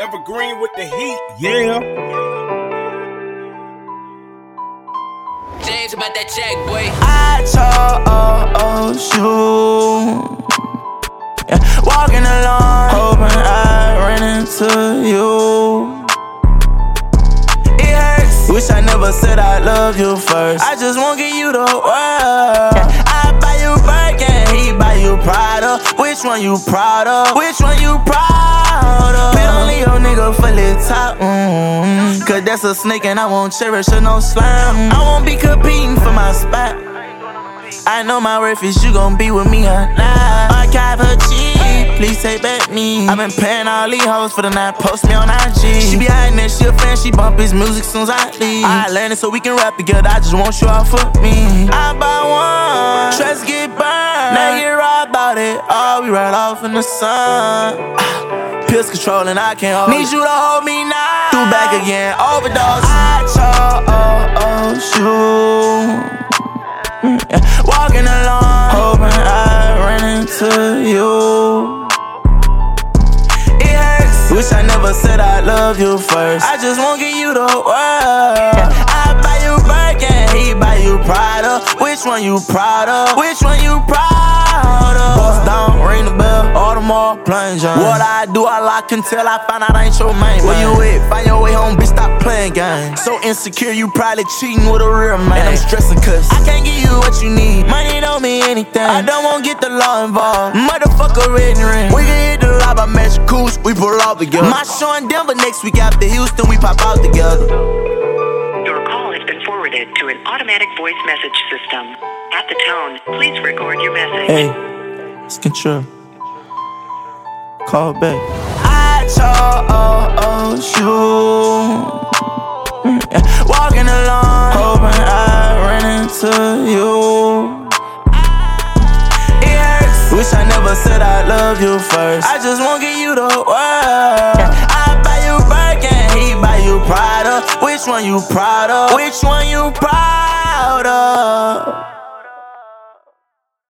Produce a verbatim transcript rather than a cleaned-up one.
Evergreen with the heat, yeah. James about that check, boy. I chose you. Yeah, walking along, hoping I ran into you. It hurts. Wish I never said I love you first. I just won't give you the world. Yeah, I buy you Birkin, he buy you Prada. Which one you proud of? Which one you proud of? Pit only your nigga fully top. Mm-hmm. Cause that's a snake and I won't cherish her no slime. I won't be competing for my spot. I know my worth is you gon' be with me or not. Archive her cheek, please take back me. I been paying all these hoes for the night, post me on I G. She behind that, she a fan, she bump his music soon as I leave. I learned it so we can rap together, I just want you all for me. I buy one, trust get burned, now get right about it. Oh, we right off in the sun. Pills controlling, I can't hold. Need you to hold me now. Threw back again, overdose. I chose you. Yeah, walking along, hoping I ran into you. It hurts. Wish I never said I love you first. I just won't give you the world. Yeah, I buy you Birkin, he buy you Prada. Which one you proud of? Which one you proud of? Bust down, ring the bell, Audemars, plain Jane. What I do, I lock until I find out I ain't your main. Where you at? Find your way home, bitch, stop playing games. So insecure, you probably cheating with a real man. And I'm stressing cause I can't give you what you need. Money don't mean anything. I don't want get the law involved. Motherfucker, red and ring. We can hit the live, I match coos, we pull off together. My show in Denver next week after Houston, we pop out together. Your call has been forwarded to an automatic voice message system. At the tone, please record your message. Hey, it's Control. Call back. I chose you. Yeah, walking along, hoping I ran into you. It hurts. Wish I never said I love you first. I just won't give you the world. Yeah, I buy you Birkin, he buy you Prada. Which one you proud of? Which one you proud of?